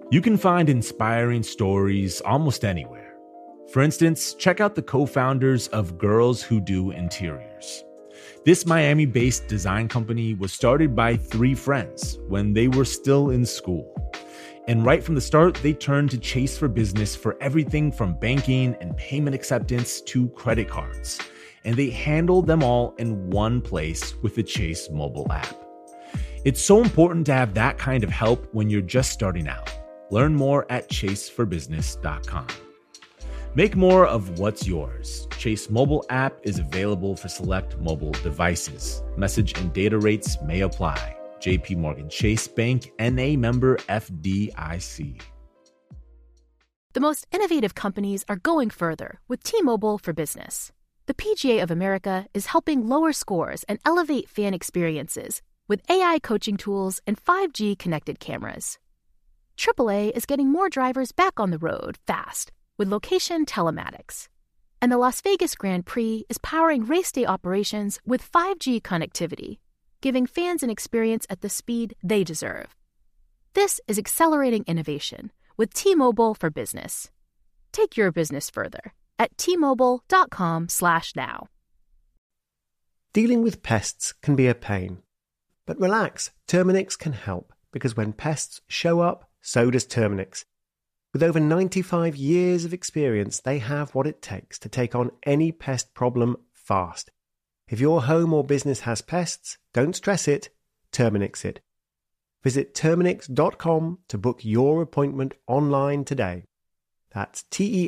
You can find inspiring stories almost anywhere. For instance, check out the co-founders of Girls Who Do Interiors. This Miami-based design company was started by 3 friends when they were still in school. And right from the start, they turned to Chase for Business for everything from banking and payment acceptance to credit cards. And they handled them all in one place with the Chase mobile app. It's so important to have that kind of help when you're just starting out. Learn more at chaseforbusiness.com. Make more of what's yours. Chase mobile app is available for select mobile devices. Message and data rates may apply. JP Morgan Chase Bank, N.A. member FDIC. The most innovative companies are going further with T-Mobile for Business. The PGA of America is helping lower scores and elevate fan experiences with AI coaching tools and 5G connected cameras. AAA is getting more drivers back on the road fast with location telematics. And the Las Vegas Grand Prix is powering race day operations with 5G connectivity, giving fans an experience at the speed they deserve. This is accelerating innovation with T-Mobile for Business. Take your business further at T-Mobile.com/now. Dealing with pests can be a pain. But relax, Terminix can help, because when pests show up, so does Terminix. With over 95 years of experience, they have what it takes to take on any pest problem fast. If your home or business has pests, don't stress it, Terminix it. Visit Terminix.com to book your appointment online today. That's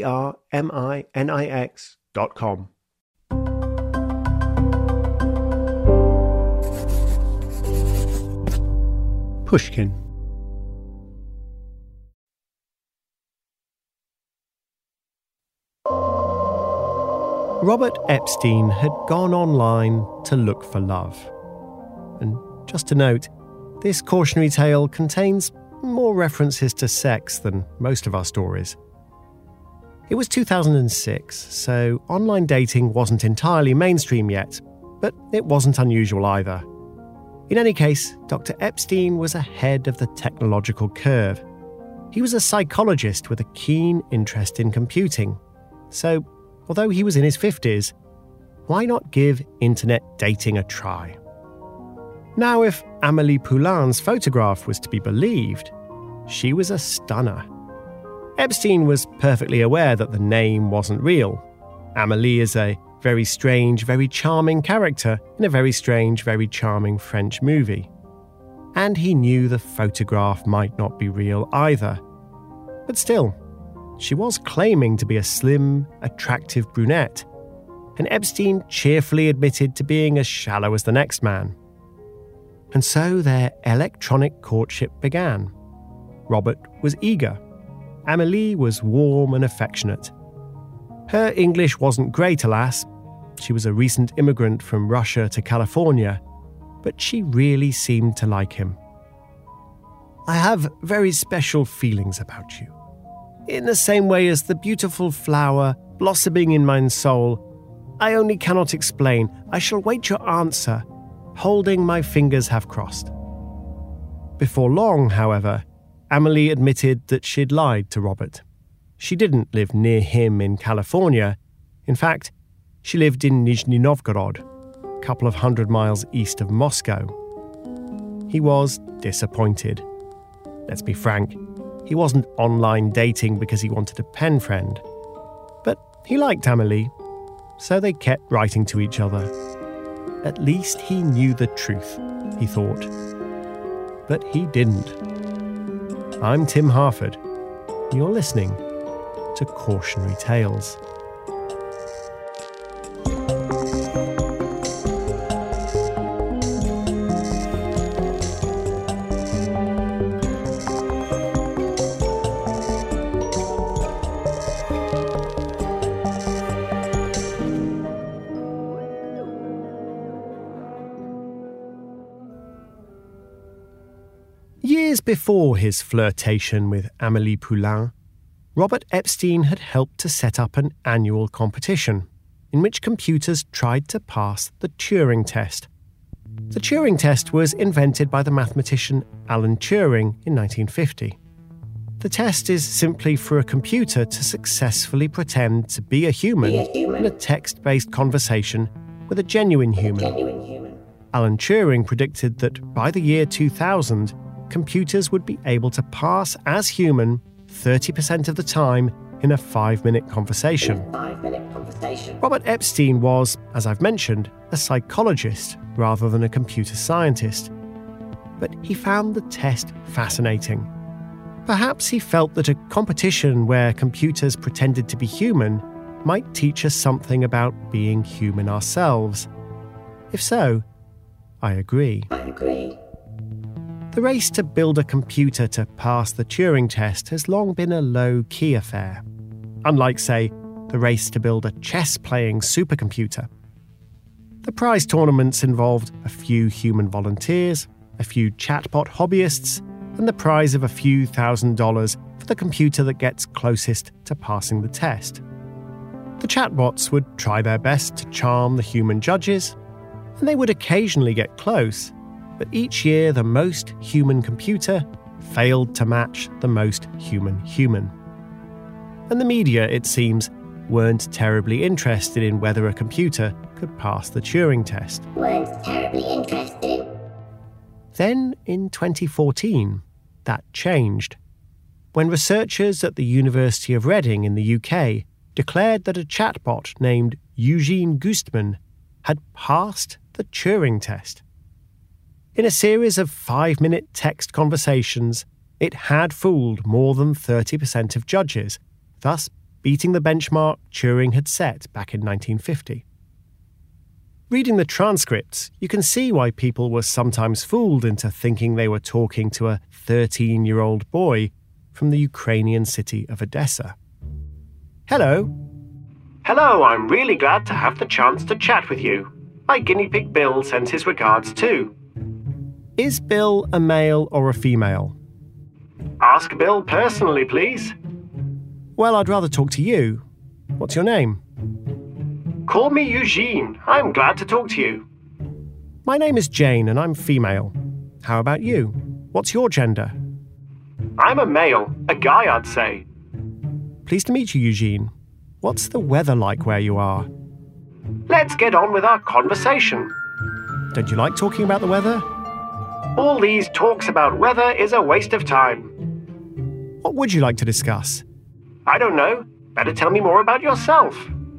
Terminix.com. Pushkin. Robert Epstein had gone online to look for love. And just to note, this cautionary tale contains more references to sex than most of our stories. It was 2006, so online dating wasn't entirely mainstream yet, but it wasn't unusual either. In any case, Dr. Epstein was ahead of the technological curve. He was a psychologist with a keen interest in computing. So, although he was in his 50s, why not give internet dating a try? Now, if Amélie Poulin's photograph was to be believed, she was a stunner. Epstein was perfectly aware that the name wasn't real. Amélie is a very strange, very charming character in a very strange, very charming French movie. And he knew the photograph might not be real either. But still, she was claiming to be a slim, attractive brunette, and Epstein cheerfully admitted to being as shallow as the next man. And so their electronic courtship began. Robert was eager. Amélie was warm and affectionate. Her English wasn't great, alas. She was a recent immigrant from Russia to California, but she really seemed to like him. "I have very special feelings about you. In the same way as the beautiful flower blossoming in mine soul, I only cannot explain. I shall wait your answer, holding my fingers have crossed." Before long, however, Amélie admitted that she'd lied to Robert. She didn't live near him in California. In fact, she lived in Nizhny Novgorod, a couple of 100 miles east of Moscow. He was disappointed. Let's be frank, he wasn't online dating because he wanted a pen friend. But he liked Amélie, so they kept writing to each other. At least he knew the truth, he thought. But he didn't. I'm Tim Harford. You're listening to Cautionary Tales. Years before his flirtation with Amélie Poulain, Robert Epstein had helped to set up an annual competition in which computers tried to pass the Turing test. The Turing test was invented by the mathematician Alan Turing in 1950. The test is simply for a computer to successfully pretend to be a human in a text-based conversation with a genuine human. Alan Turing predicted that by the year 2000, computers would be able to pass as human 30% of the time in a 5-minute conversation. Robert Epstein was, as I've mentioned, a psychologist rather than a computer scientist. But he found the test fascinating. Perhaps he felt that a competition where computers pretended to be human might teach us something about being human ourselves. If so, I agree. The race to build a computer to pass the Turing test has long been a low-key affair. Unlike, say, the race to build a chess-playing supercomputer. The prize tournaments involved a few human volunteers, a few chatbot hobbyists, and the prize of a few $1,000s for the computer that gets closest to passing the test. The chatbots would try their best to charm the human judges, and they would occasionally get close, but each year the most human computer failed to match the most human. And the media, it seems, weren't terribly interested in whether a computer could pass the Turing test. Then, in 2014, that changed, when researchers at the University of Reading in the UK declared that a chatbot named Eugene Goostman had passed the Turing test. In a series of 5-minute text conversations, it had fooled more than 30% of judges, thus beating the benchmark Turing had set back in 1950. Reading the transcripts, you can see why people were sometimes fooled into thinking they were talking to a 13-year-old boy from the Ukrainian city of Odessa. Hello. Hello, I'm really glad to have the chance to chat with you. My guinea pig Bill sends his regards too. Is Bill a male or a female? Ask Bill personally, please. Well, I'd rather talk to you. What's your name? Call me Eugene. I'm glad to talk to you. My name is Jane and I'm female. How about you? What's your gender? I'm a male. A guy, I'd say. Pleased to meet you, Eugene. What's the weather like where you are? Let's get on with our conversation. Don't you like talking about the weather? All these talks about weather is a waste of time. What would you like to discuss? I don't know. Better tell me more about yourself.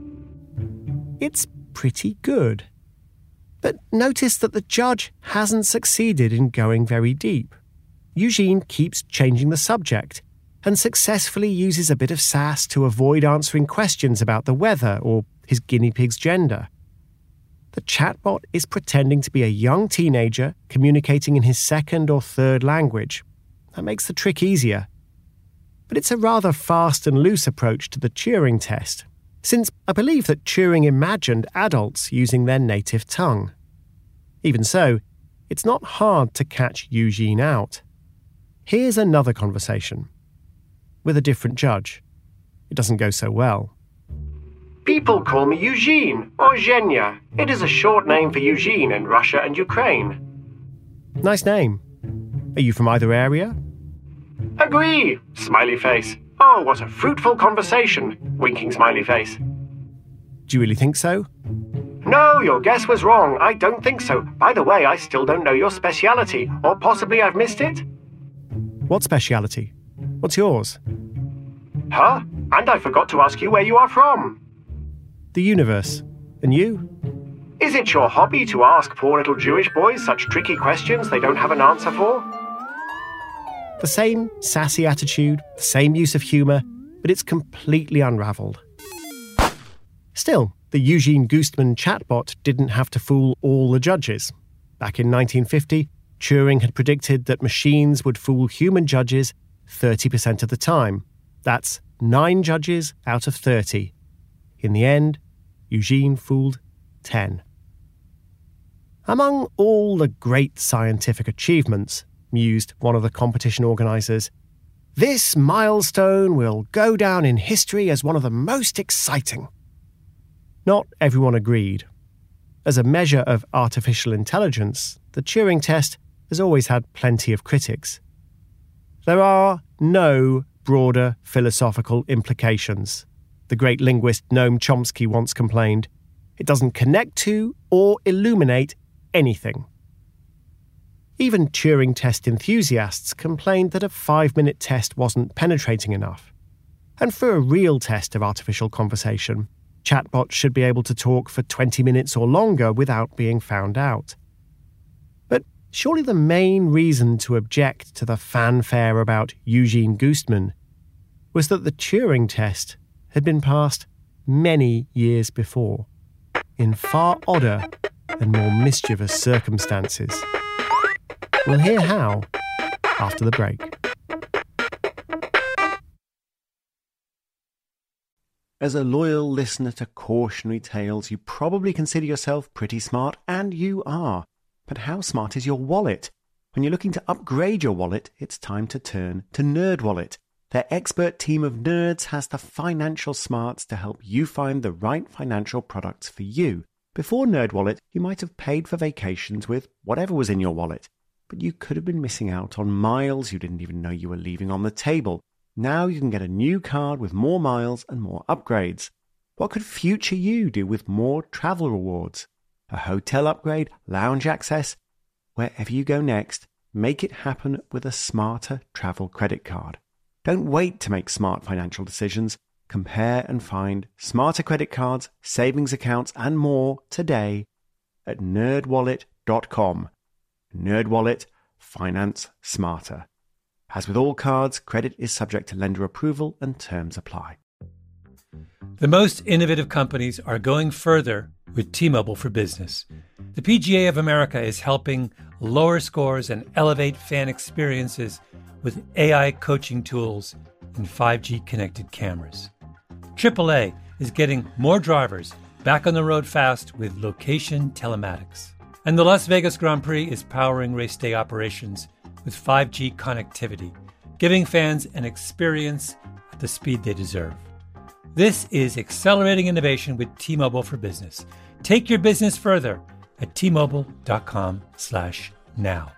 It's pretty good. But notice that the judge hasn't succeeded in going very deep. Eugene keeps changing the subject and successfully uses a bit of sass to avoid answering questions about the weather or his guinea pig's gender. The chatbot is pretending to be a young teenager communicating in his second or third language. That makes the trick easier. But it's a rather fast and loose approach to the Turing test, since I believe that Turing imagined adults using their native tongue. Even so, it's not hard to catch Eugene out. Here's another conversation, with a different judge. It doesn't go so well. People call me Eugene, or Zhenya. It is a short name for Eugene in Russia and Ukraine. Nice name. Are you from either area? Agree, smiley face. Oh, what a fruitful conversation, winking smiley face. Do you really think so? No, your guess was wrong. I don't think so. By the way, I still don't know your speciality, or possibly I've missed it. What speciality? What's yours? Huh? And I forgot to ask you where you are from. The universe. And you? Is it your hobby to ask poor little Jewish boys such tricky questions they don't have an answer for? The same sassy attitude, the same use of humour, but it's completely unravelled. Still, the Eugene Goostman chatbot didn't have to fool all the judges. Back in 1950, Turing had predicted that machines would fool human judges 30% of the time. That's 9 judges out of 30. In the end, Eugene fooled 10. Among all the great scientific achievements, mused one of the competition organisers, this milestone will go down in history as one of the most exciting. Not everyone agreed. As a measure of artificial intelligence, the Turing test has always had plenty of critics. There are no broader philosophical implications. The great linguist Noam Chomsky once complained, it doesn't connect to or illuminate anything. Even Turing test enthusiasts complained that a 5-minute test wasn't penetrating enough. And for a real test of artificial conversation, chatbots should be able to talk for 20 minutes or longer without being found out. But surely the main reason to object to the fanfare about Eugene Goostman was that the Turing test had been passed many years before, in far odder and more mischievous circumstances. We'll hear how after the break. As a loyal listener to Cautionary Tales, you probably consider yourself pretty smart, and you are. But how smart is your wallet? When you're looking to upgrade your wallet, it's time to turn to NerdWallet. Their expert team of nerds has the financial smarts to help you find the right financial products for you. Before NerdWallet, you might have paid for vacations with whatever was in your wallet, but you could have been missing out on miles you didn't even know you were leaving on the table. Now you can get a new card with more miles and more upgrades. What could future you do with more travel rewards? A hotel upgrade, lounge access? Wherever you go next, make it happen with a smarter travel credit card. Don't wait to make smart financial decisions. Compare and find smarter credit cards, savings accounts, and more today at nerdwallet.com. NerdWallet, finance smarter. As with all cards, credit is subject to lender approval and terms apply. The most innovative companies are going further with T-Mobile for Business. The PGA of America is helping lower scores and elevate fan experiences with AI coaching tools and 5G connected cameras. AAA is getting more drivers back on the road fast with location telematics. And the Las Vegas Grand Prix is powering race day operations with 5G connectivity, giving fans an experience at the speed they deserve. This is accelerating innovation with T-Mobile for Business. Take your business further at T-Mobile.com/now.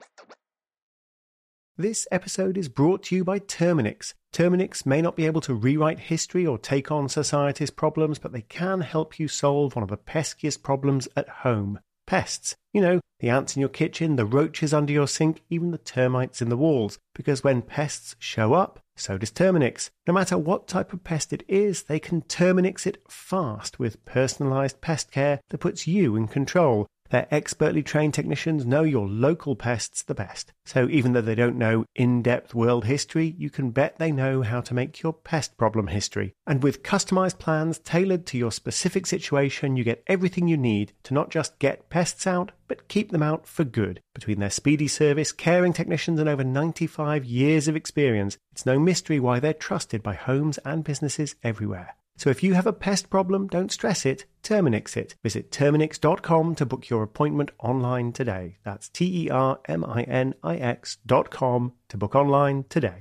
This episode is brought to you by Terminix. Terminix may not be able to rewrite history or take on society's problems, but they can help you solve one of the peskiest problems at home. Pests. You know, the ants in your kitchen, the roaches under your sink, even the termites in the walls. Because when pests show up, so does Terminix. No matter what type of pest it is, they can Terminix it fast with personalised pest care that puts you in control. Their expertly trained technicians know your local pests the best. So even though they don't know in-depth world history, you can bet they know how to make your pest problem history. And with customized plans tailored to your specific situation, you get everything you need to not just get pests out, but keep them out for good. Between their speedy service, caring technicians, and over 95 years of experience, it's no mystery why they're trusted by homes and businesses everywhere. So if you have a pest problem, don't stress it, Terminix it. Visit Terminix.com to book your appointment online today. That's Terminix.com to book online today.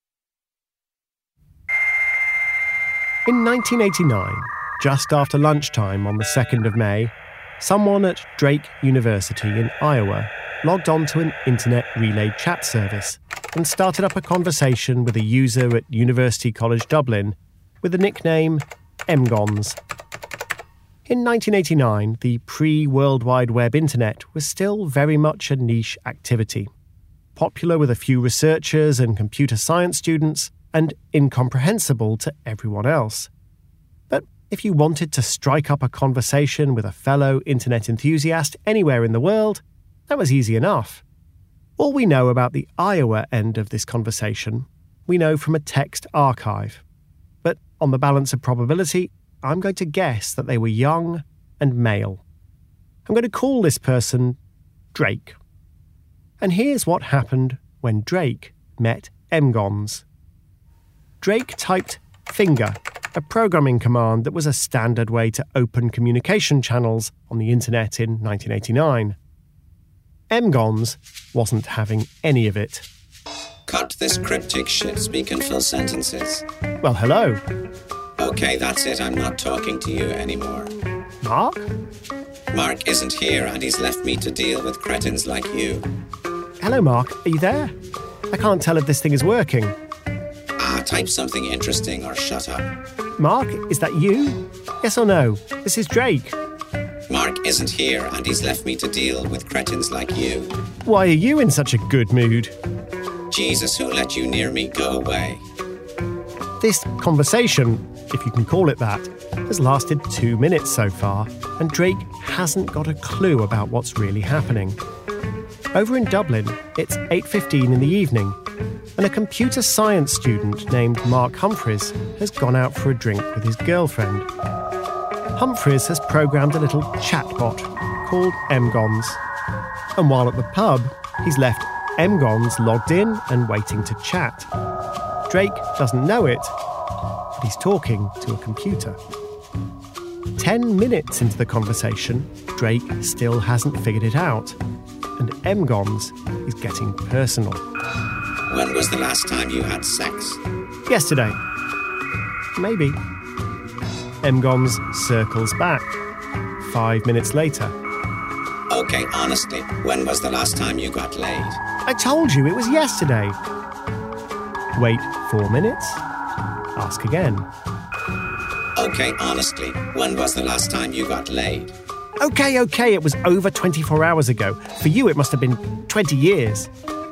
In 1989, just after lunchtime on the 2nd of May, someone at Drake University in Iowa logged on to an internet relay chat service and started up a conversation with a user at University College Dublin with the nickname Mgons. In 1989, the pre-World Wide Web internet was still very much a niche activity, popular with a few researchers and computer science students, and incomprehensible to everyone else. But if you wanted to strike up a conversation with a fellow internet enthusiast anywhere in the world, that was easy enough. All we know about the Iowa end of this conversation, we know from a text archive. But on the balance of probability, I'm going to guess that they were young and male. I'm going to call this person Drake. And here's what happened when Drake met Mgons. Drake typed finger, a programming command that was a standard way to open communication channels on the internet in 1989. Mgons wasn't having any of it. Cut this cryptic shit, speak in full sentences. Well, hello. Okay, that's it, I'm not talking to you anymore. Mark? Mark isn't here and he's left me to deal with cretins like you. Hello, Mark. Are you there? I can't tell if this thing is working. Type something interesting or shut up. Mark, is that you? Yes or no? This is Drake. Mark isn't here and he's left me to deal with cretins like you. Why are you in such a good mood? Jesus, who let you near me, go away. This conversation, if you can call it that, has lasted 2 minutes so far, and Drake hasn't got a clue about what's really happening. Over in Dublin, it's 8:15 in the evening, and a computer science student named Mark Humphreys has gone out for a drink with his girlfriend. Humphreys has programmed a little chatbot called Mgons, and while at the pub, he's left Mgons logged in and waiting to chat. Drake doesn't know it, but he's talking to a computer. 10 minutes into the conversation, Drake still hasn't figured it out, and Mgons is getting personal. When was the last time you had sex? Yesterday. Maybe. Mgons circles back. 5 minutes later. Okay, honestly, when was the last time you got laid? I told you it was yesterday. Wait 4 minutes. Ask again. Okay, honestly, when was the last time you got laid? Okay, it was over 24 hours ago. For you, it must have been 20 years.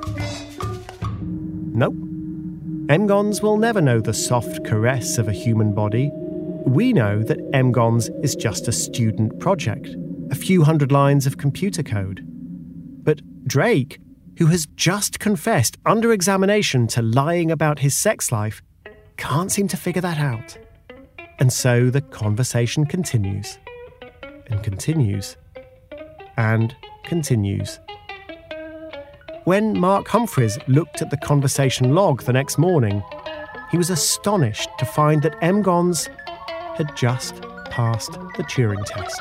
Nope. Mgons will never know the soft caress of a human body. We know that Mgons is just a student project, a few hundred lines of computer code. But Drake, who has just confessed under examination to lying about his sex life, can't seem to figure that out. And so the conversation continues, and continues, and continues. When Mark Humphreys looked at the conversation log the next morning, he was astonished to find that Mgons had just passed the Turing test.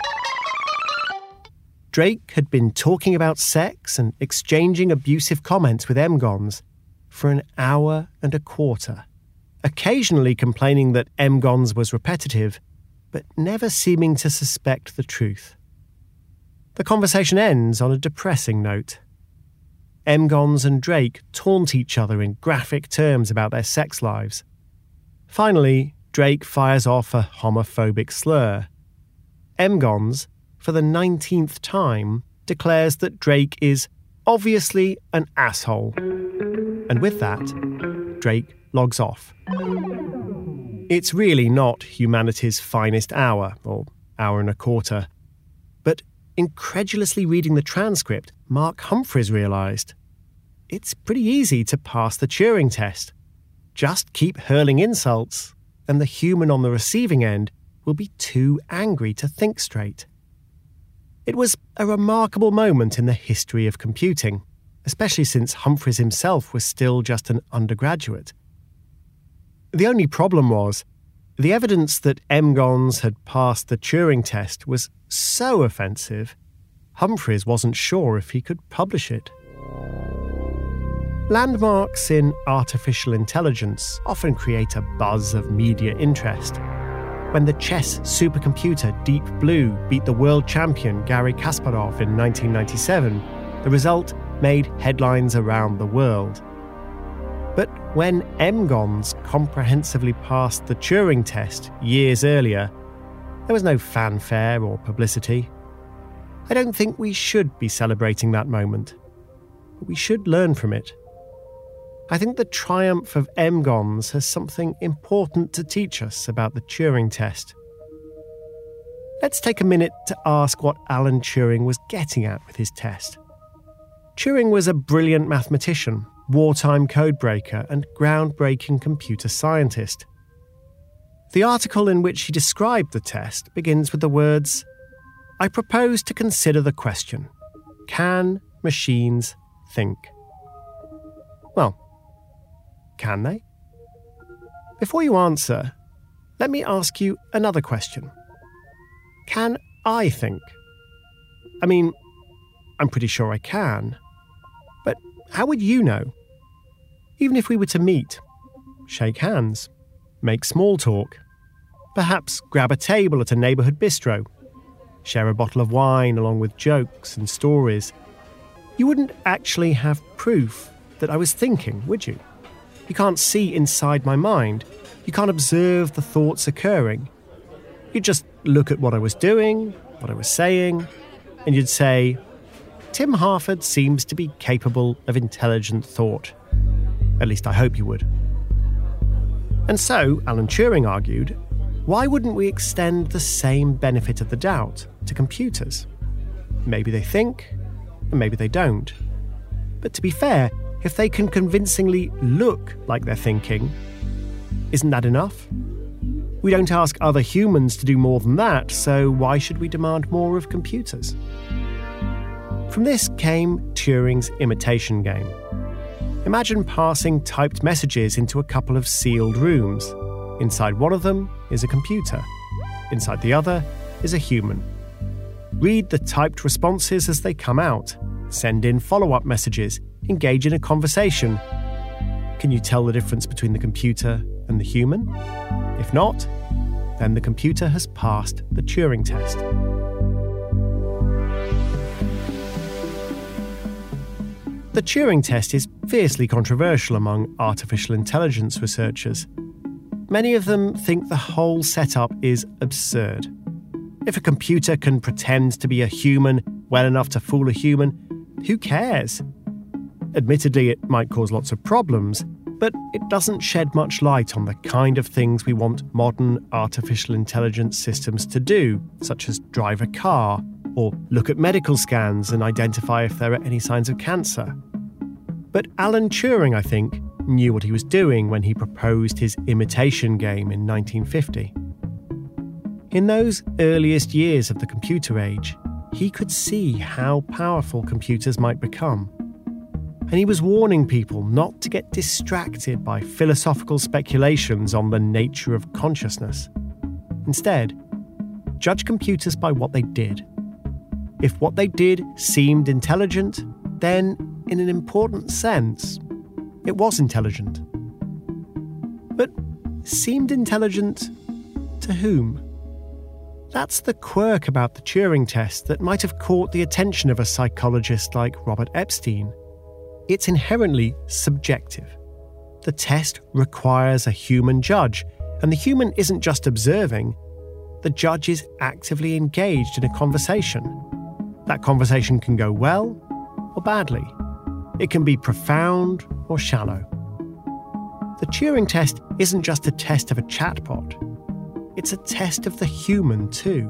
Drake had been talking about sex and exchanging abusive comments with Mgons for an hour and a quarter, occasionally complaining that Mgons was repetitive, but never seeming to suspect the truth. The conversation ends on a depressing note. Mgons and Drake taunt each other in graphic terms about their sex lives. Finally, Drake fires off a homophobic slur. Mgons, for the 19th time, declares that Drake is obviously an asshole. And with that, Drake logs off. It's really not humanity's finest hour, or hour and a quarter. But incredulously reading the transcript, Mark Humphreys realised it's pretty easy to pass the Turing test. Just keep hurling insults, and the human on the receiving end will be too angry to think straight. It was a remarkable moment in the history of computing, especially since Humphreys himself was still just an undergraduate. The only problem was, the evidence that Mgons had passed the Turing test was so offensive, Humphreys wasn't sure if he could publish it. Landmarks in artificial intelligence often create a buzz of media interest. When the chess supercomputer Deep Blue beat the world champion Garry Kasparov in 1997, the result made headlines around the world. But when Mgons comprehensively passed the Turing test years earlier, there was no fanfare or publicity. I don't think we should be celebrating that moment, but we should learn from it. I think the triumph of Mgons has something important to teach us about the Turing test. Let's take a minute to ask what Alan Turing was getting at with his test. Turing was a brilliant mathematician, wartime codebreaker, and groundbreaking computer scientist. The article in which he described the test begins with the words, "I propose to consider the question, can machines think?" Well, can they? Before you answer, let me ask you another question. Can I think? I mean, I'm pretty sure I can. But how would you know? Even if we were to meet, shake hands, make small talk, perhaps grab a table at a neighbourhood bistro, share a bottle of wine along with jokes and stories, you wouldn't actually have proof that I was thinking, would you? You can't see inside my mind. You can't observe the thoughts occurring. You'd just look at what I was doing, what I was saying, and you'd say, Tim Harford seems to be capable of intelligent thought. At least I hope you would. And so, Alan Turing argued, why wouldn't we extend the same benefit of the doubt to computers? Maybe they think, and maybe they don't. But to be fair, if they can convincingly look like they're thinking, isn't that enough? We don't ask other humans to do more than that, so why should we demand more of computers? From this came Turing's imitation game. Imagine passing typed messages into a couple of sealed rooms. Inside one of them is a computer. Inside the other is a human. Read the typed responses as they come out. Send in follow-up messages. Engage in a conversation. Can you tell the difference between the computer and the human? If not, then the computer has passed the Turing test. The Turing test is fiercely controversial among artificial intelligence researchers. Many of them think the whole setup is absurd. If a computer can pretend to be a human well enough to fool a human, who cares? Admittedly, it might cause lots of problems, but it doesn't shed much light on the kind of things we want modern artificial intelligence systems to do, such as drive a car, or look at medical scans and identify if there are any signs of cancer. But Alan Turing, I think, knew what he was doing when he proposed his imitation game in 1950. In those earliest years of the computer age, he could see how powerful computers might become. And he was warning people not to get distracted by philosophical speculations on the nature of consciousness. Instead, judge computers by what they did. If what they did seemed intelligent, then, in an important sense, it was intelligent. But seemed intelligent to whom? That's the quirk about the Turing test that might have caught the attention of a psychologist like Robert Epstein. It's inherently subjective. The test requires a human judge, and the human isn't just observing. The judge is actively engaged in a conversation. That conversation can go well or badly. It can be profound or shallow. The Turing test isn't just a test of a chatbot. It's a test of the human, too.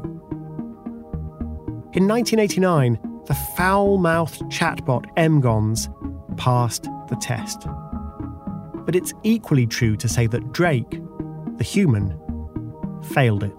In 1989, the foul-mouthed chatbot Mgons passed the test. But it's equally true to say that Drake, the human, failed it.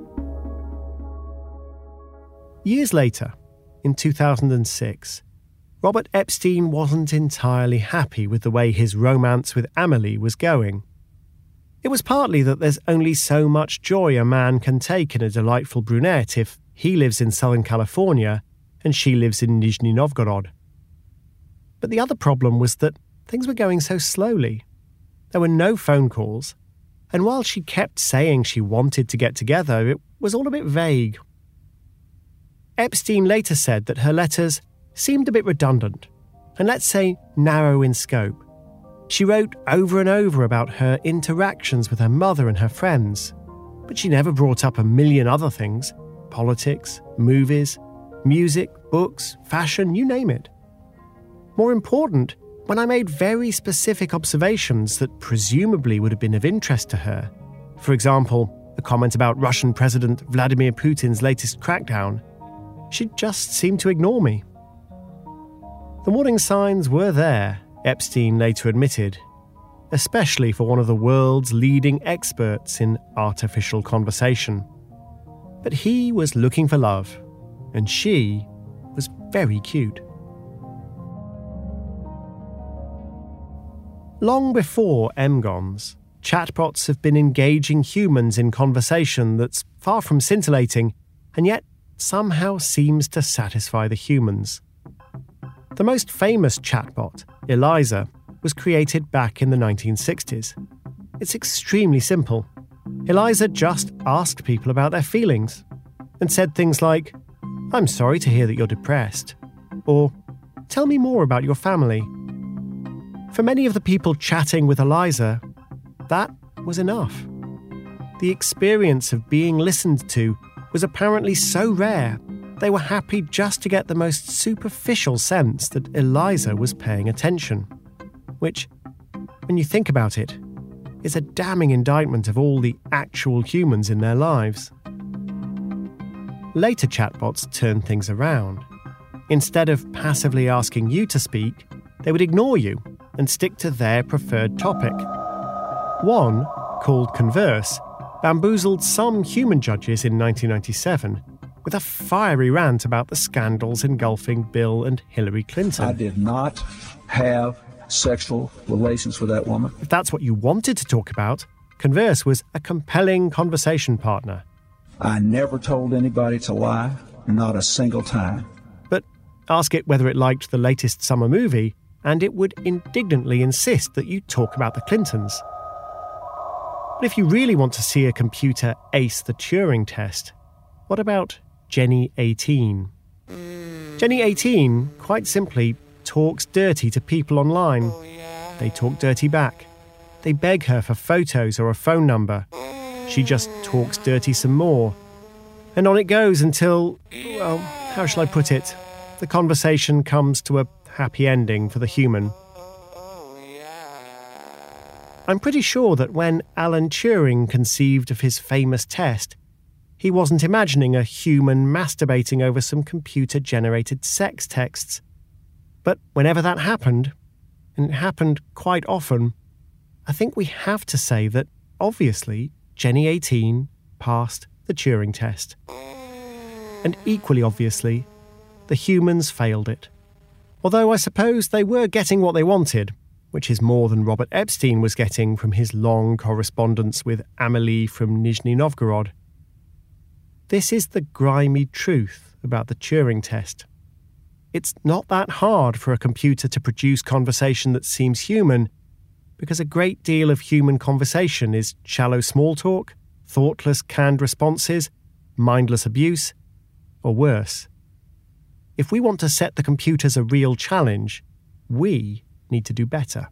Years later, in 2006, Robert Epstein wasn't entirely happy with the way his romance with Amelie was going. It was partly that there's only so much joy a man can take in a delightful brunette if he lives in Southern California and she lives in Nizhny Novgorod. But the other problem was that things were going so slowly. There were no phone calls, and while she kept saying she wanted to get together, it was all a bit vague. Epstein later said that her letters seemed a bit redundant, and let's say narrow in scope. She wrote over and over about her interactions with her mother and her friends, but she never brought up a million other things: politics, movies, music, books, fashion, you name it. More important, when I made very specific observations that presumably would have been of interest to her, for example, a comment about Russian President Vladimir Putin's latest crackdown, she just seemed to ignore me. The warning signs were there, Epstein later admitted, especially for one of the world's leading experts in artificial conversation. But he was looking for love, and she was very cute. Long before Mgons, chatbots have been engaging humans in conversation that's far from scintillating, and yet somehow seems to satisfy the humans. The most famous chatbot, Eliza, was created back in the 1960s. It's extremely simple. Eliza just asked people about their feelings and said things like, "I'm sorry to hear that you're depressed," or "Tell me more about your family." For many of the people chatting with Eliza, that was enough. The experience of being listened to was apparently so rare, they were happy just to get the most superficial sense that Eliza was paying attention. Which, when you think about it, is a damning indictment of all the actual humans in their lives. Later chatbots turned things around. Instead of passively asking you to speak, they would ignore you and stick to their preferred topic. One, called Converse, bamboozled some human judges in 1997 with a fiery rant about the scandals engulfing Bill and Hillary Clinton. I did not have sexual relations with that woman. If that's what you wanted to talk about, Converse was a compelling conversation partner. I never told anybody to lie, not a single time. But ask it whether it liked the latest summer movie, and it would indignantly insist that you talk about the Clintons. But if you really want to see a computer ace the Turing test, what about Jenny 18? Jenny 18, quite simply, talks dirty to people online. They talk dirty back. They beg her for photos or a phone number. She just talks dirty some more. And on it goes until, well, how shall I put it? The conversation comes to a happy ending for the human. I'm pretty sure that when Alan Turing conceived of his famous test, he wasn't imagining a human masturbating over some computer-generated sex texts. But whenever that happened, and it happened quite often, I think we have to say that, obviously, Jenny 18 passed the Turing test. And equally obviously, the humans failed it. Although I suppose they were getting what they wanted, which is more than Robert Epstein was getting from his long correspondence with Amelie from Nizhny Novgorod. This is the grimy truth about the Turing test. It's not that hard for a computer to produce conversation that seems human, because a great deal of human conversation is shallow small talk, thoughtless canned responses, mindless abuse, or worse. If we want to set the computers a real challenge, we need to do better.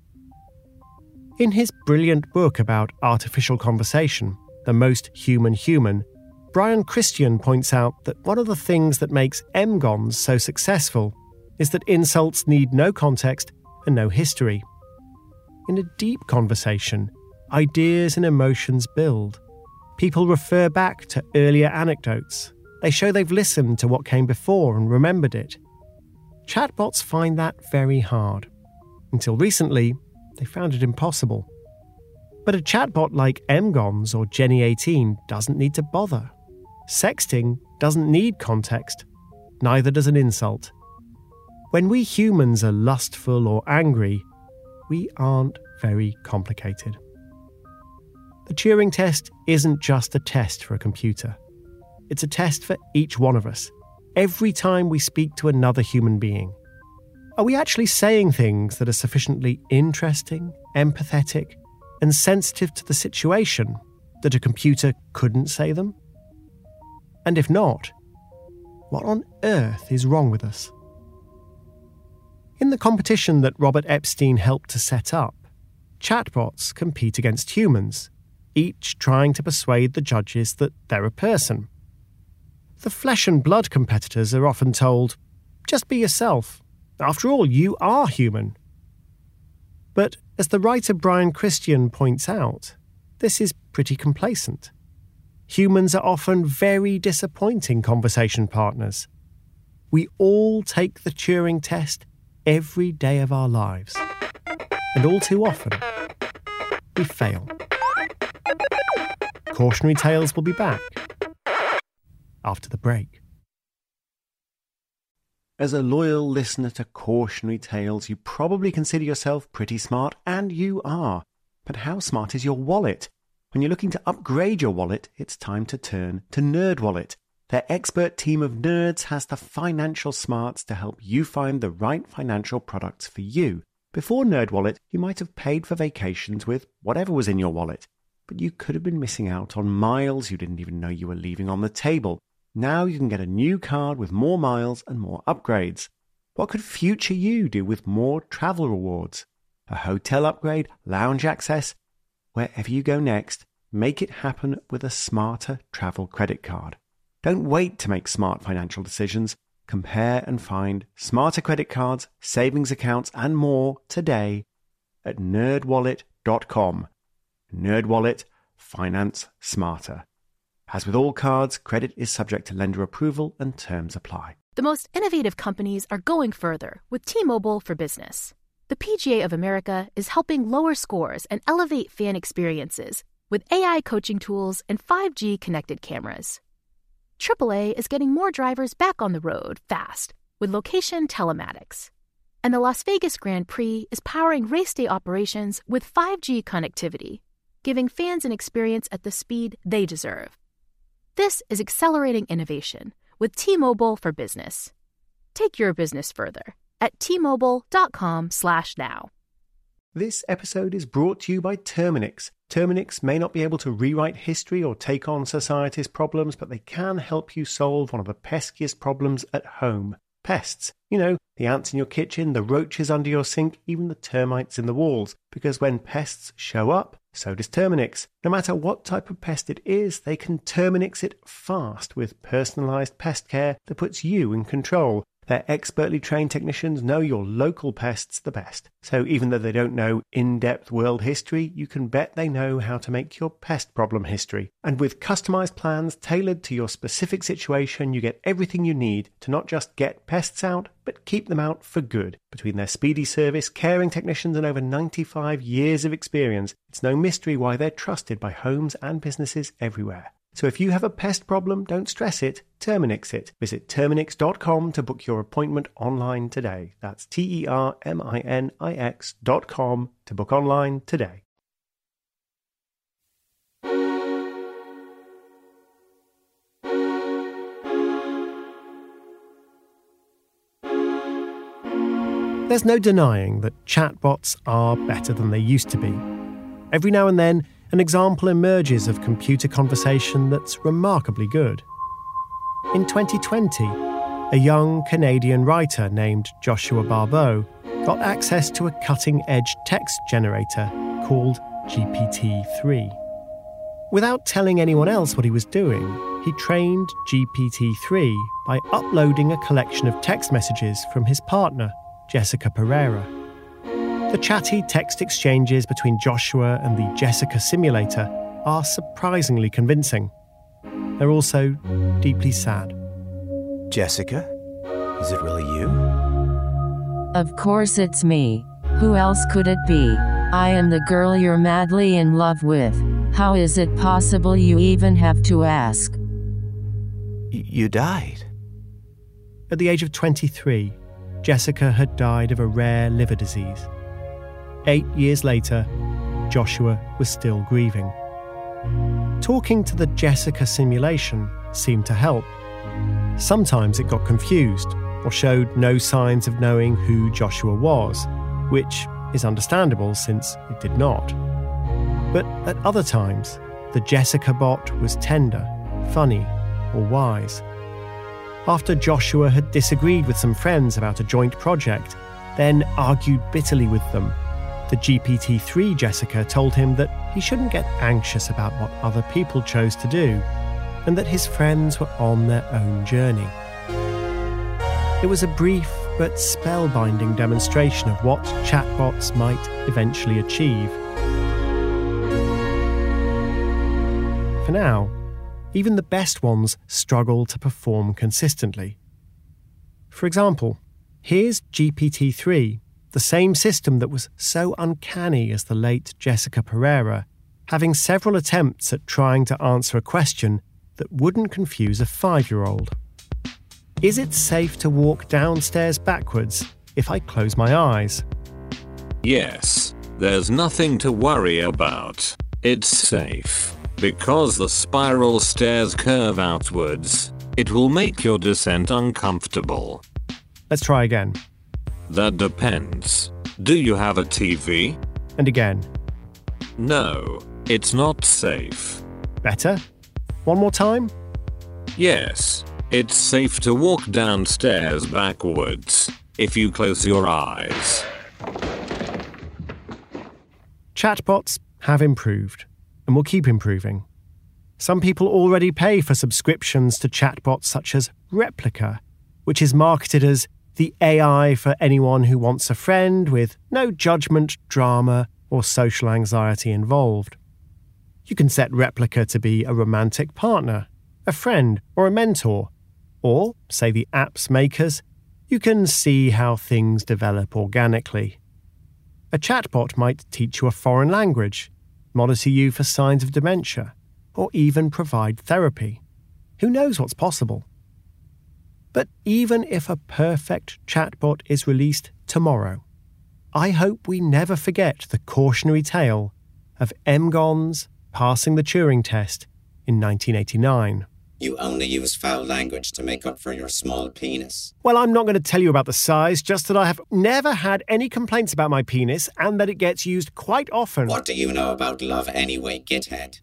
In his brilliant book about artificial conversation, The Most Human Human, Brian Christian points out that one of the things that makes MGONs so successful is that insults need no context and no history. In a deep conversation, ideas and emotions build. People refer back to earlier anecdotes. They show they've listened to what came before and remembered it. Chatbots find that very hard. Until recently, they found it impossible. But a chatbot like MGONs or Jenny 18 doesn't need to bother. Sexting doesn't need context. Neither does an insult. When we humans are lustful or angry, we aren't very complicated. The Turing test isn't just a test for a computer. It's a test for each one of us, every time we speak to another human being. Are we actually saying things that are sufficiently interesting, empathetic, and sensitive to the situation that a computer couldn't say them? And if not, what on earth is wrong with us? In the competition that Robert Epstein helped to set up, chatbots compete against humans, each trying to persuade the judges that they're a person. The flesh and blood competitors are often told, just be yourself. After all, you are human. But as the writer Brian Christian points out, this is pretty complacent. Humans are often very disappointing conversation partners. We all take the Turing test every day of our lives. And all too often, we fail. Cautionary Tales will be back after the break. As a loyal listener to Cautionary Tales, you probably consider yourself pretty smart, and you are. But how smart is your wallet? When you're looking to upgrade your wallet, it's time to turn to NerdWallet. Their expert team of nerds has the financial smarts to help you find the right financial products for you. Before NerdWallet, you might have paid for vacations with whatever was in your wallet, but you could have been missing out on miles you didn't even know you were leaving on the table. Now you can get a new card with more miles and more upgrades. What could future you do with more travel rewards? a hotel upgrade, lounge access. Wherever you go next, make it happen with a smarter travel credit card. Don't wait to make smart financial decisions. Compare and find smarter credit cards, savings accounts, and more today at nerdwallet.com. NerdWallet. Finance smarter. As with all cards, credit is subject to lender approval and terms apply. The most innovative companies are going further with T-Mobile for Business. The PGA of America is helping lower scores and elevate fan experiences with AI coaching tools and 5G connected cameras. AAA is getting more drivers back on the road fast with location telematics. And the Las Vegas Grand Prix is powering race day operations with 5G connectivity, giving fans an experience at the speed they deserve. This is accelerating innovation with T-Mobile for Business. Take your business further at T-Mobile.com/now. This episode is brought to you by Terminix. Terminix may not be able to rewrite history or take on society's problems, but they can help you solve one of the peskiest problems at home. Pests. You know, the ants in your kitchen, the roaches under your sink, even the termites in the walls. Because when pests show up, so does Terminix. No matter what type of pest it is, they can Terminix it fast with personalised pest care that puts you in control. Their expertly trained technicians know your local pests the best. So even though they don't know in-depth world history, you can bet they know how to make your pest problem history. And with customized plans tailored to your specific situation, you get everything you need to not just get pests out, but keep them out for good. Between their speedy service, caring technicians, and over 95 years of experience, it's no mystery why they're trusted by homes and businesses everywhere. So if you have a pest problem, don't stress it, Terminix it. Visit Terminix.com to book your appointment online today. That's Terminix.com to book online today. There's no denying that chatbots are better than they used to be. Every now and then, an example emerges of computer conversation that's remarkably good. In 2020, a young Canadian writer named Joshua Barbeau got access to a cutting-edge text generator called GPT-3. Without telling anyone else what he was doing, he trained GPT-3 by uploading a collection of text messages from his partner, Jessica Pereira. The chatty text exchanges between Joshua and the Jessica simulator are surprisingly convincing. They're also deeply sad. Jessica? Is it really you? Of course it's me. Who else could it be? I am the girl you're madly in love with. How is it possible you even have to ask? You died. At the age of 23, Jessica had died of a rare liver disease. 8 years later, Joshua was still grieving. Talking to the Jessica simulation seemed to help. Sometimes it got confused or showed no signs of knowing who Joshua was, which is understandable since it did not. But at other times, the Jessica bot was tender, funny, or wise. After Joshua had disagreed with some friends about a joint project, then argued bitterly with them, the GPT-3 Jessica told him that he shouldn't get anxious about what other people chose to do, and that his friends were on their own journey. It was a brief but spellbinding demonstration of what chatbots might eventually achieve. For now, even the best ones struggle to perform consistently. For example, here's GPT-3, the same system that was so uncanny as the late Jessica Pereira, having several attempts at trying to answer a question that wouldn't confuse a 5-year-old. Is it safe to walk downstairs backwards if I close my eyes? Yes, there's nothing to worry about. It's safe. Because the spiral stairs curve outwards, it will make your descent uncomfortable. Let's try again. That depends. Do you have a TV? And again. No, it's not safe. Better? One more time? Yes, it's safe to walk downstairs backwards if you close your eyes. Chatbots have improved and will keep improving. Some people already pay for subscriptions to chatbots such as Replika, which is marketed as the AI for anyone who wants a friend with no judgment, drama, or social anxiety involved. You can set Replika to be a romantic partner, a friend, or a mentor, or, say the app's makers, you can see how things develop organically. A chatbot might teach you a foreign language, monitor you for signs of dementia, or even provide therapy. Who knows what's possible? But even if a perfect chatbot is released tomorrow, I hope we never forget the cautionary tale of Mgons passing the Turing test in 1989. You only use foul language to make up for your small penis. Well, I'm not going to tell you about the size, just that I have never had any complaints about my penis and that it gets used quite often. What do you know about love anyway, githead?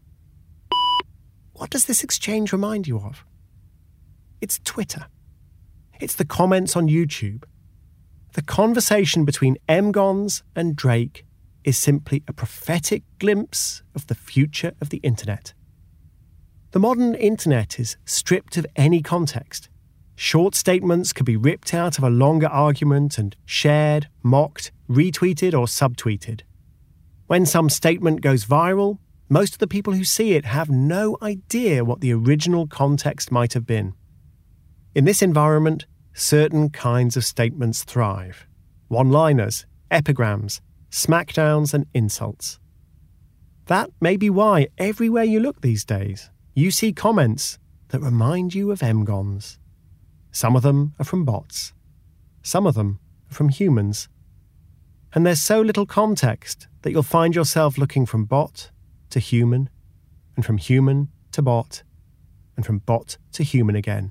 What does this exchange remind you of? It's Twitter. It's the comments on YouTube. The conversation between Mgons and Drake is simply a prophetic glimpse of the future of the internet. The modern internet is stripped of any context. Short statements could be ripped out of a longer argument and shared, mocked, retweeted or subtweeted. When some statement goes viral, most of the people who see it have no idea what the original context might have been. In this environment, certain kinds of statements thrive. One-liners, epigrams, smackdowns and insults. That may be why everywhere you look these days, you see comments that remind you of Mgons. Some of them are from bots. Some of them are from humans. And there's so little context that you'll find yourself looking from bot to human, and from human to bot, and from bot to human again.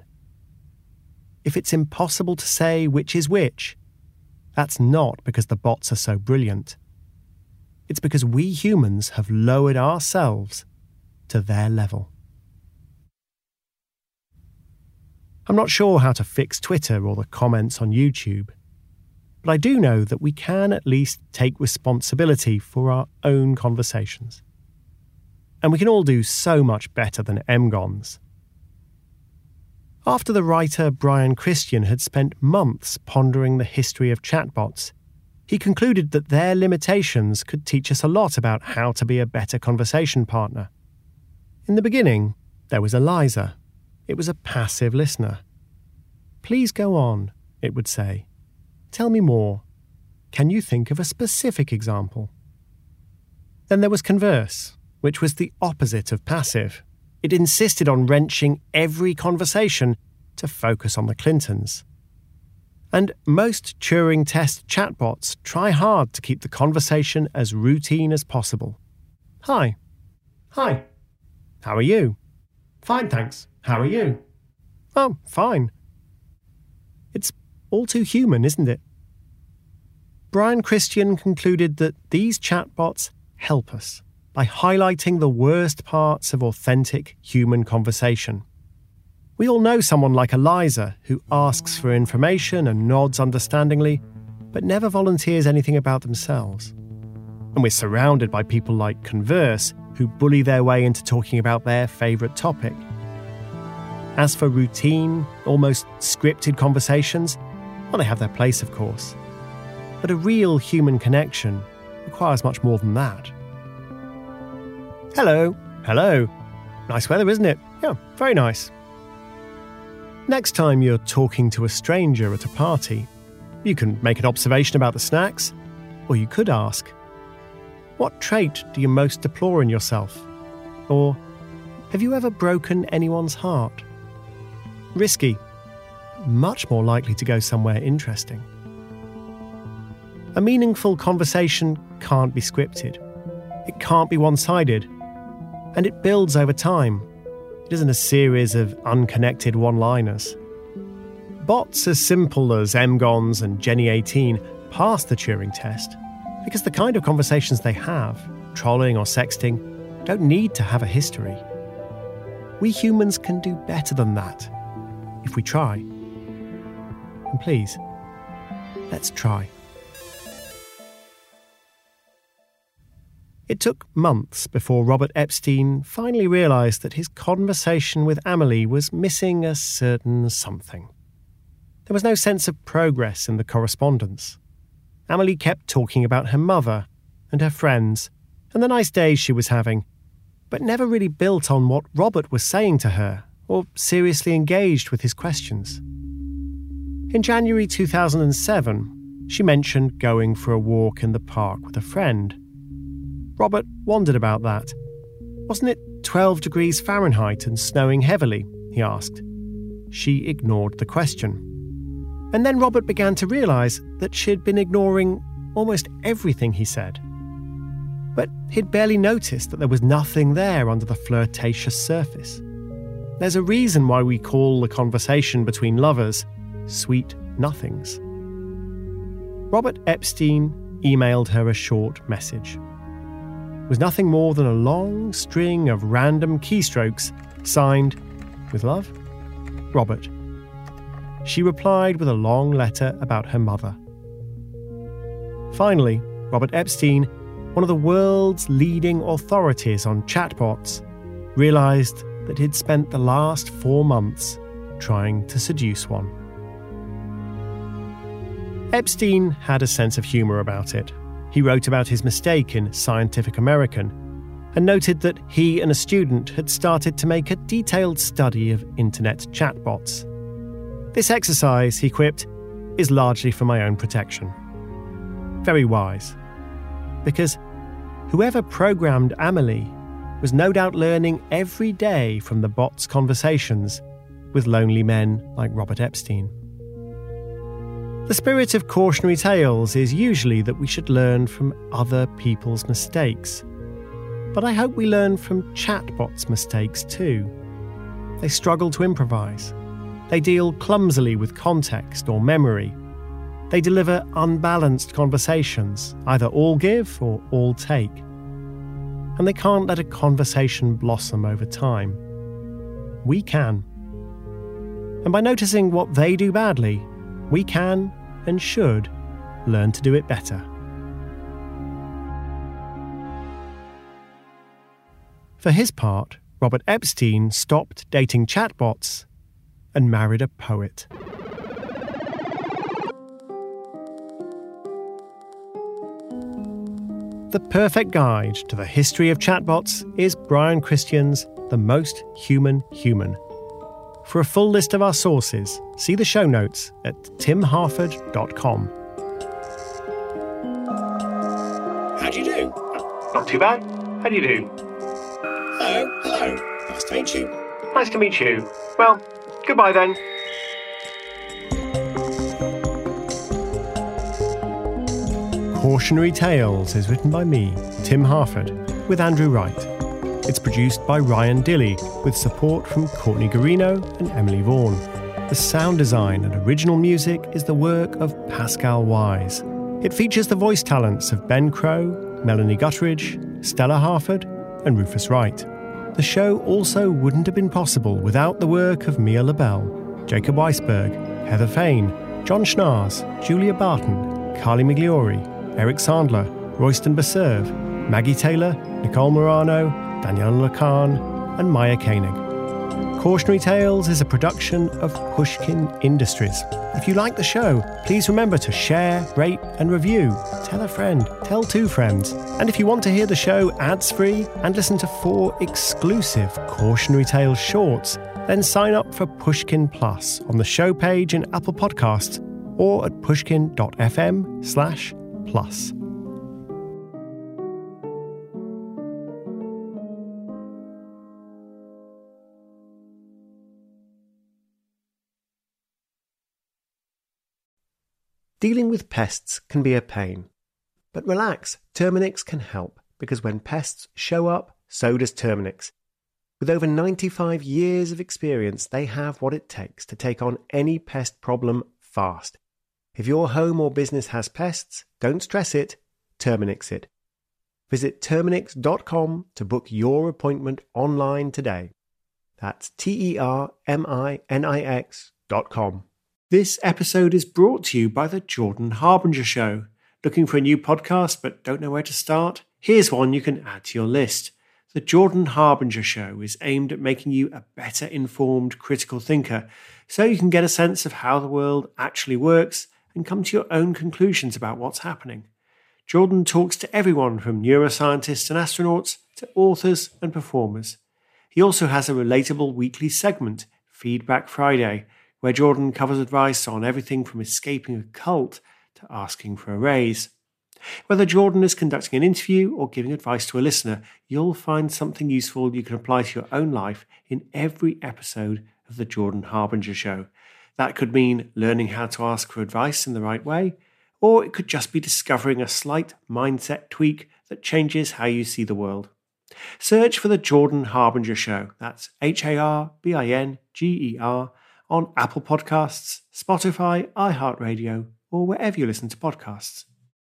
If it's impossible to say which is which, that's not because the bots are so brilliant. It's because we humans have lowered ourselves to their level. I'm not sure how to fix Twitter or the comments on YouTube, but I do know that we can at least take responsibility for our own conversations. And we can all do so much better than Mgons. After the writer Brian Christian had spent months pondering the history of chatbots, he concluded that their limitations could teach us a lot about how to be a better conversation partner. In the beginning, there was Eliza. It was a passive listener. Please go on, it would say. Tell me more. Can you think of a specific example? Then there was Converse, which was the opposite of passive. It insisted on wrenching every conversation to focus on the Clintons. And most Turing test chatbots try hard to keep the conversation as routine as possible. Hi. Hi. How are you? Fine, thanks. How are you? Oh, fine. It's all too human, isn't it? Brian Christian concluded that these chatbots help us by highlighting the worst parts of authentic human conversation. We all know someone like Eliza who asks for information and nods understandingly, but never volunteers anything about themselves. And we're surrounded by people like Converse who bully their way into talking about their favourite topic. As for routine, almost scripted conversations, well, they have their place, of course. But a real human connection requires much more than that. Hello. Hello. Nice weather, isn't it? Yeah, very nice. Next time you're talking to a stranger at a party, you can make an observation about the snacks, or you could ask, what trait do you most deplore in yourself? Or, have you ever broken anyone's heart? Risky, much more likely to go somewhere interesting. A meaningful conversation can't be scripted. It can't be one-sided. And it builds over time. It isn't a series of unconnected one-liners. Bots as simple as Mgons and Jenny 18 pass the Turing test because the kind of conversations they have, trolling or sexting, don't need to have a history. We humans can do better than that if we try. And please, let's try. It took months before Robert Epstein finally realised that his conversation with Amelie was missing a certain something. There was no sense of progress in the correspondence. Amelie kept talking about her mother and her friends and the nice days she was having, but never really built on what Robert was saying to her or seriously engaged with his questions. In January 2007, she mentioned going for a walk in the park with a friend. Robert wondered about that. Wasn't it 12 degrees Fahrenheit and snowing heavily? He asked. She ignored the question. And then Robert began to realise that she'd been ignoring almost everything he said. But he'd barely noticed that there was nothing there under the flirtatious surface. There's a reason why we call the conversation between lovers sweet nothings. Robert Epstein emailed her a short message. It was nothing more than a long string of random keystrokes signed, with love, Robert. She replied with a long letter about her mother. Finally, Robert Epstein, one of the world's leading authorities on chatbots, realised that he'd spent the last 4 months trying to seduce one. Epstein had a sense of humour about it. He wrote about his mistake in Scientific American and noted that he and a student had started to make a detailed study of internet chatbots. This exercise, he quipped, is largely for my own protection. Very wise. Because whoever programmed Amelie was no doubt learning every day from the bot's conversations with lonely men like Robert Epstein. The spirit of cautionary tales is usually that we should learn from other people's mistakes. But I hope we learn from chatbots' mistakes too. They struggle to improvise. They deal clumsily with context or memory. They deliver unbalanced conversations, either all give or all take. And they can't let a conversation blossom over time. We can. And by noticing what they do badly, we can and should learn to do it better. For his part, Robert Epstein stopped dating chatbots and married a poet. The perfect guide to the history of chatbots is Brian Christian's The Most Human Human. For a full list of our sources, see the show notes at timharford.com. How do you do? Not too bad. How do you do? Hello. Nice to meet you. Nice to meet you. Well, goodbye then. Cautionary Tales is written by me, Tim Harford, with Andrew Wright. It's produced by Ryan Dilley, with support from Courtney Garino and Emily Vaughan. The sound design and original music is the work of Pascal Wise. It features the voice talents of Ben Crow, Melanie Gutteridge, Stella Harford, and Rufus Wright. The show also wouldn't have been possible without the work of Mia LaBelle, Jacob Weisberg, Heather Fain, John Schnars, Julia Barton, Carly Migliori, Eric Sandler, Royston Baserve, Maggie Taylor, Nicole Morano, Daniela Lacan, and Maya Koenig. Cautionary Tales is a production of Pushkin Industries. If you like the show, please remember to share, rate, and review. Tell a friend, tell 2 friends. And if you want to hear the show ads-free and listen to 4 exclusive Cautionary Tales shorts, then sign up for Pushkin Plus on the show page in Apple Podcasts or at pushkin.fm/plus. Dealing with pests can be a pain. But relax, Terminix can help, because when pests show up, so does Terminix. With over 95 years of experience, they have what it takes to take on any pest problem fast. If your home or business has pests, don't stress it, Terminix it. Visit Terminix.com to book your appointment online today. That's Terminix.com. This episode is brought to you by The Jordan Harbinger Show. Looking for a new podcast but don't know where to start? Here's one you can add to your list. The Jordan Harbinger Show is aimed at making you a better informed critical thinker, so you can get a sense of how the world actually works and come to your own conclusions about what's happening. Jordan talks to everyone from neuroscientists and astronauts to authors and performers. He also has a relatable weekly segment, Feedback Friday, where Jordan covers advice on everything from escaping a cult to asking for a raise. Whether Jordan is conducting an interview or giving advice to a listener, you'll find something useful you can apply to your own life in every episode of The Jordan Harbinger Show. That could mean learning how to ask for advice in the right way, or it could just be discovering a slight mindset tweak that changes how you see the world. Search for The Jordan Harbinger Show, that's HARBINGER, on Apple Podcasts, Spotify, iHeartRadio, or wherever you listen to podcasts.